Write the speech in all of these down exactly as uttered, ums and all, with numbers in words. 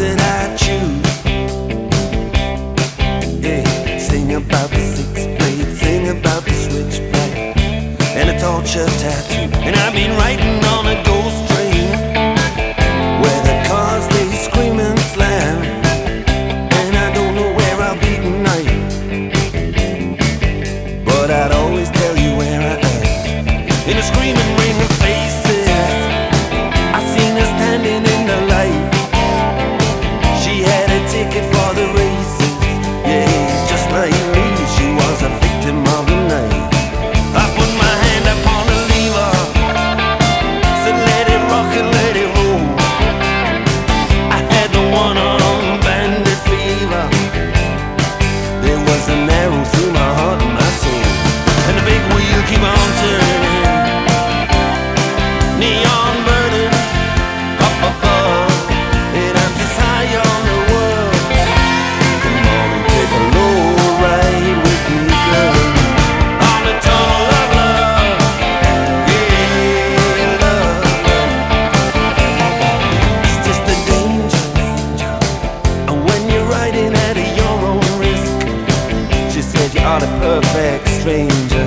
that I choose. Yeah, sing about the six blade, sing about the switchblade and a torture tattoo. And I've been riding on a ghost train where the cars they scream and slam, and I don't know where I'll be tonight, but I'd always tell you where I am. In a screaming ring of faces, I seen her standing in the light. She had a ticket for the races, yeah, just like me, she was a victim of the night. I put my hand upon the lever, said let it rock and let it roll. I had the one-armed bandit fever. There was an arrow through my heart and my soul, and the big wheel keep on turning, neon burning up above, and I'm just high on the world. Come on and take a low ride with me, girl, on the tunnel of love. Yeah, love. It's just a danger, danger, and when you're riding at your own risk. She said you are the perfect stranger.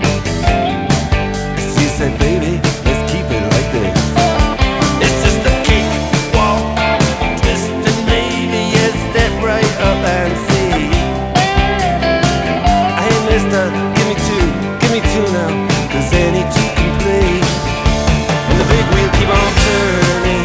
She said, baby, let's keep it like this. It's just a kick, walk, twist, and maybe a step right up and see. Hey mister, give me two, give me two now, cause any two can play. And the big wheel keep on turning,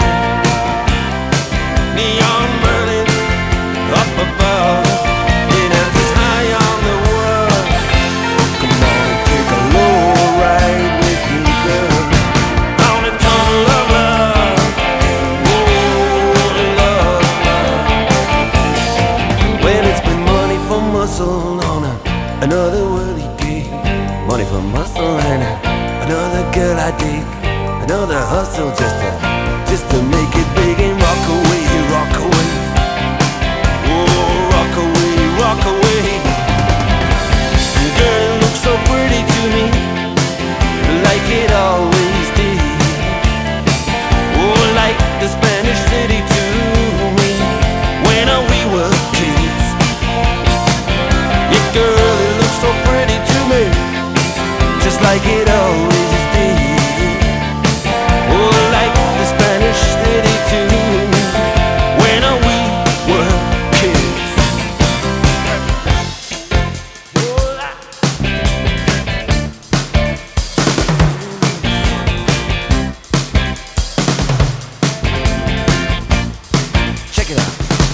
neon burning up above, and I'm just high on the world. Come on and take a low ride with me, girl, on the tunnel of love. Oh, love, love. When it's been money for muscle on a, another worldly gig, money for muscle and a, another girl I dig, another hustle just to, just to make it big and rock away, rock away. Oh, rock away, rock away. Girl, it looks so pretty to me, like it always did. Oh, like the Spanish city to me, when uh, we were kids. Yeah, girl, it looks so pretty to me, just like it always did. Oh, like the Spanish city to me, when uh, we were kids. Check it out.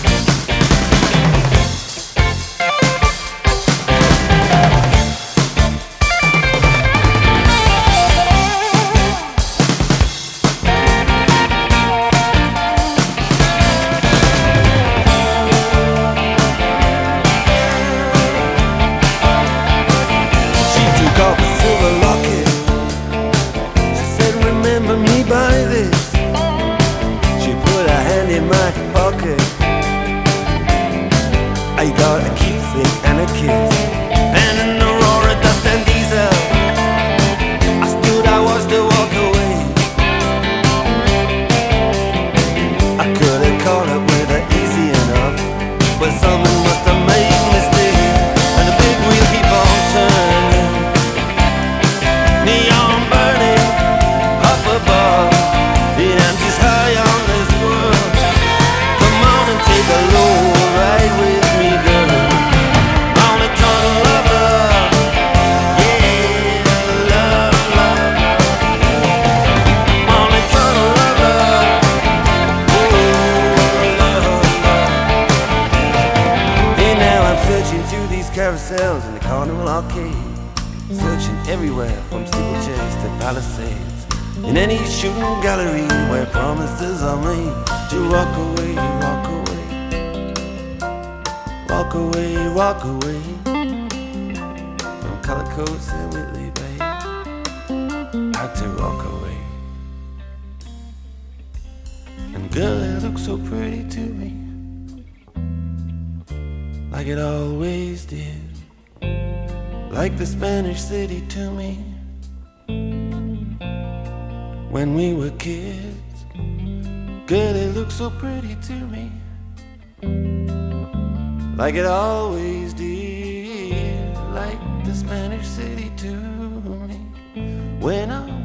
She took off a silver locket. She said, remember me by this. She put her hand in my pocket. I got a keepsake and a kiss, and an Aurora dust and diesel. I stood, I was to walk away. I could have caught up with her easy enough, but someone must have made a mistake, and the big wheel keep on turning, neon burning up above, and I'm just high on this world. Come on and take a low ride with me, girl, on the tunnel of love. Yeah, love, love, on the tunnel of love. Oh, love, love. And now I'm searching through these carousels in the Carnival Arcade, searching everywhere from steeplechase to Palisades, in any shooting gallery where promises are made to rock away, rock away, rock away, rock away, from Color Coats and Whitley Bay, out to rock away. And girl, it looks so pretty to me, like it always did, like the Spanish city to me, when we were kids. Girl, it looks so pretty to me. like it always did, like the Spanish city to me when I